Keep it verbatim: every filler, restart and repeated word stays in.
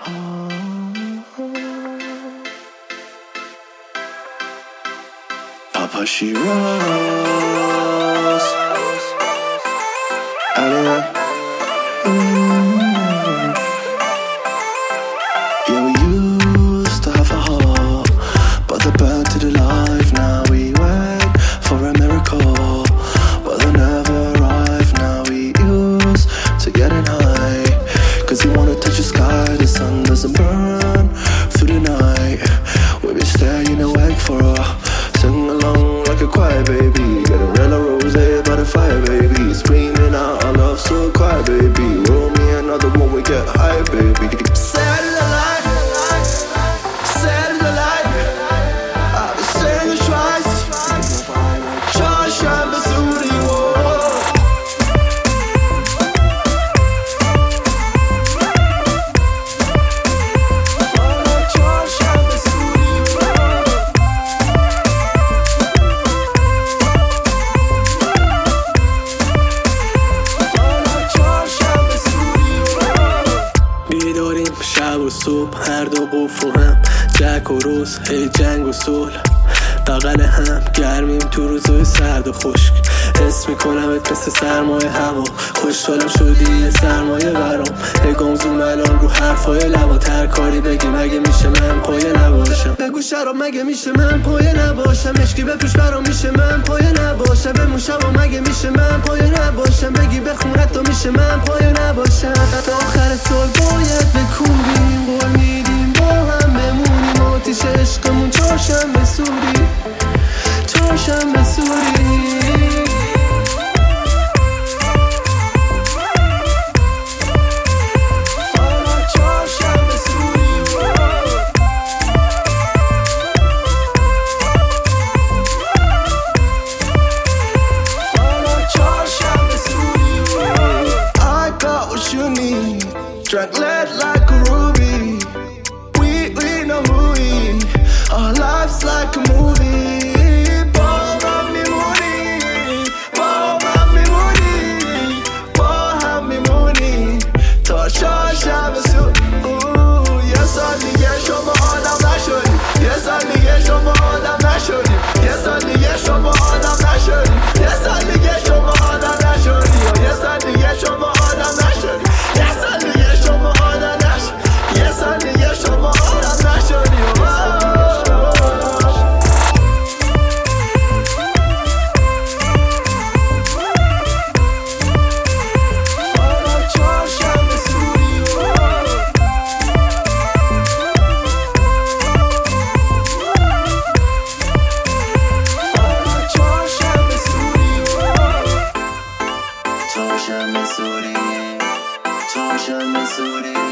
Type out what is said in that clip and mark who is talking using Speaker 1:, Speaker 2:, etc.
Speaker 1: Papa Shiraz, Aliyah. Mm. Yeah, we used to have a heart, but they burned to the life. Now we wait for a miracle, but they never arrive. Now we used to getting high, cause we wanna touch the sky. The sun doesn't burn through the night. We've been staying awake for a while. Sing along like a choir, baby. Get a real rose by the fire, baby. Screaming out our love so quiet, baby. Roll me another one, we get high, baby. Satellite, satellite. I've been saying it twice. Charge and Missouri, شب و صبح هر دو قفل و هم جک و روز هی جنگ و صلح بغل هم گرمیم تو روزای سرد و خشک حس میکنمت مثل سرمایه هوا خوشحالم شدی یه سرمایه برام نگام زوم الان رو حرفای لبا تر کاری بگی مگه میشه من پایه نباشم بگو شراب مگه میشه من پایه نباشم عشقی بپوش برام میشه من پایه نباشم بمون شبا مگه میشه من پایه نباشم بگی بخون حتی میشه من پایه نباشم تا آخر سال باید بکوبیم قول میدیم با هم بمونیم آتیش عشقمون چهارشنبه سوری چهارشنبه سوری Drunk lead like a ruby. We, we know who we. Our life's like a movie. Boy, have me money. Boy, have me money. Boy, have me money. تا شب سود. یه سال دیگه شما آدم نشدی. یه سال دیگه شما آدم نشدی. یه سال دیگه شما آدم نشدی. یه سال دیگه شما آدم نشدی. یه سال دیگه شما آدم نشدی. یه سال دیگه شما آدم نشدی. یه سال دیگه شما آدم نشدی. Missouri, Missouri.